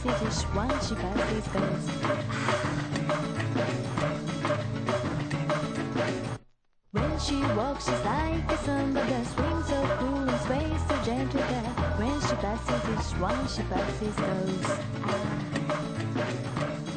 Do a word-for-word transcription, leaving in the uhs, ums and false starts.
passes each one she passes goes. When she walks, she's like a samba that swings so cool and sways so gentle that when she passes each one she passes goes. Ah.